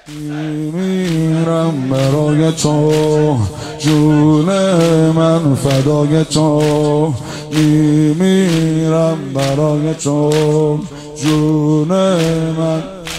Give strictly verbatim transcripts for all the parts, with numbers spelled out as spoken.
میمیرم برای تو، جون من فدای تو. میمیرم برای تو، جون من.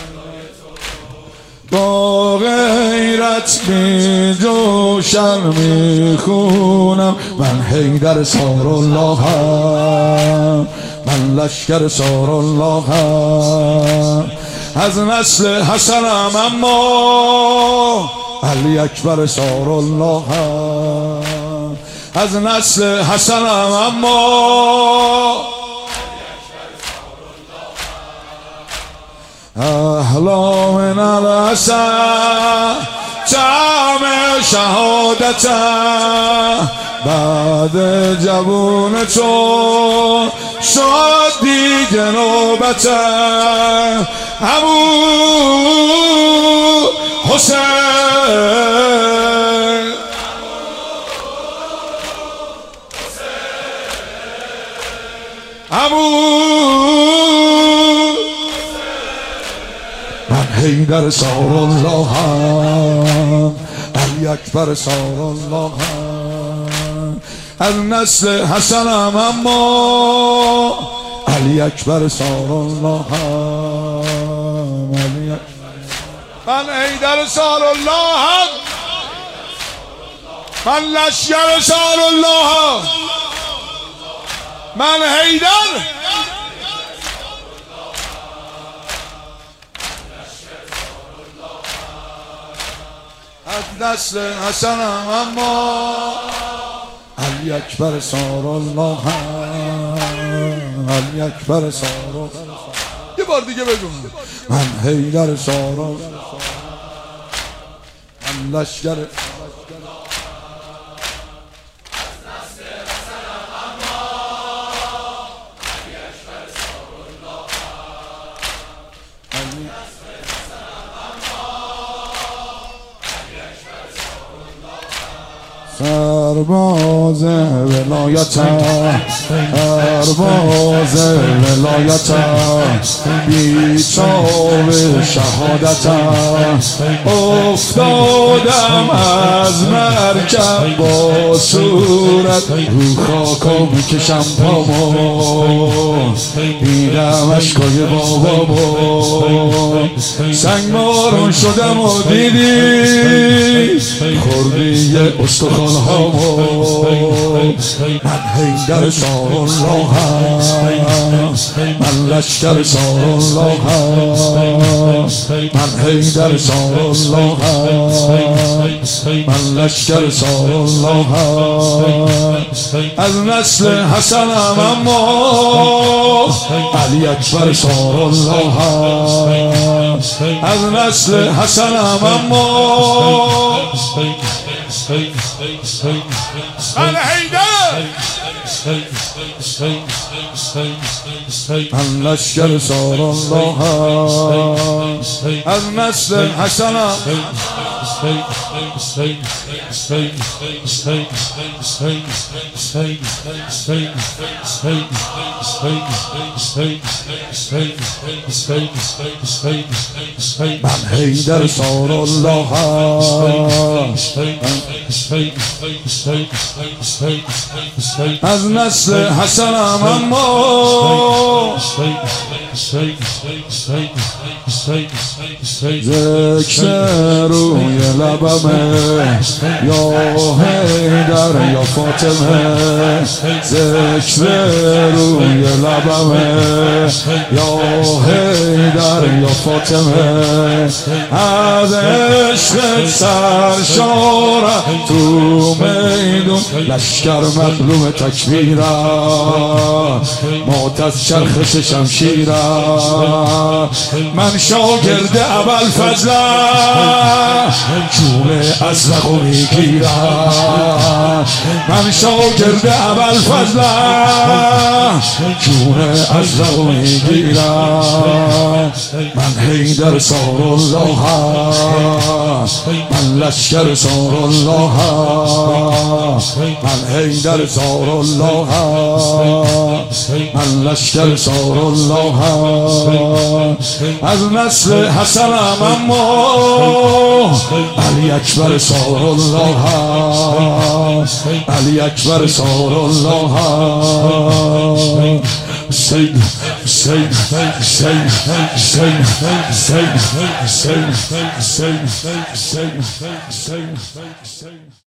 با غیرت می جوشم میخونم، من حیدر ساراللهم، من لشکر ساراللهم. از نسل حسنم اما علی اکبر ساراللهم. از نسل حسنم اما احلا من الحسن طعم شهادتم. بعد جوون تو شد دیگه نوبتم. ابو حسین، ابو من حیدر ساراللهم، علی اکبر ساراللهم. از نسل حسنم اما علی اکبر ساراللهم، علی اکبر. من حیدر ساراللهم، من لشکر ساراللهم، من حیدر. از نسل حسنم اما علی اکبر ساراللهم، علی اکبر ساراللهم. یه بار دیگه بگو. من حیدر ساراللهم، من لشکر. سرباز ولایتم، سرباز ولایتم، بیچاره شهادتم. افتادم از مرکب با صورت رو خاکا میکشم پامو، دیدم اشکای بابامو. سنگ بارون شدم و دیدی خوردی استخوان هامو. من حیدر ساراللهم، من لشکر ساراللهم، من حیدر ساراللهم، من لشکر ساراللهم. از نسل حسنم اما علی اکبر ساراللهم، از نسل حسنم اما من حیدر، من لشکر ساراللهم. از نسل حسنم من حیدر ساراللهم. از نسل حسنم اما ذکر روی لبمه، یا حیدر یا فاطمه. ذکر روی لبمه، یا حیدر یا فاطمه. از عشق سرشارم تو میدون لشکر مظلوم تکبیرم، معتز چرخش شمشیرم. من شاگرد ابوالفضلم، جون ازرقو میگیرم. من شاگرد ابوالفضلم، جون ازرقو میگیرم. من حیدر ساراللهم، من لشکر زار الله من حیدر زار الله من لشکر زار الله از نسل حسنم اما علی اکبر زار الله علی اکبر زار الله سید سید سید سید سید سید سید سید سید سید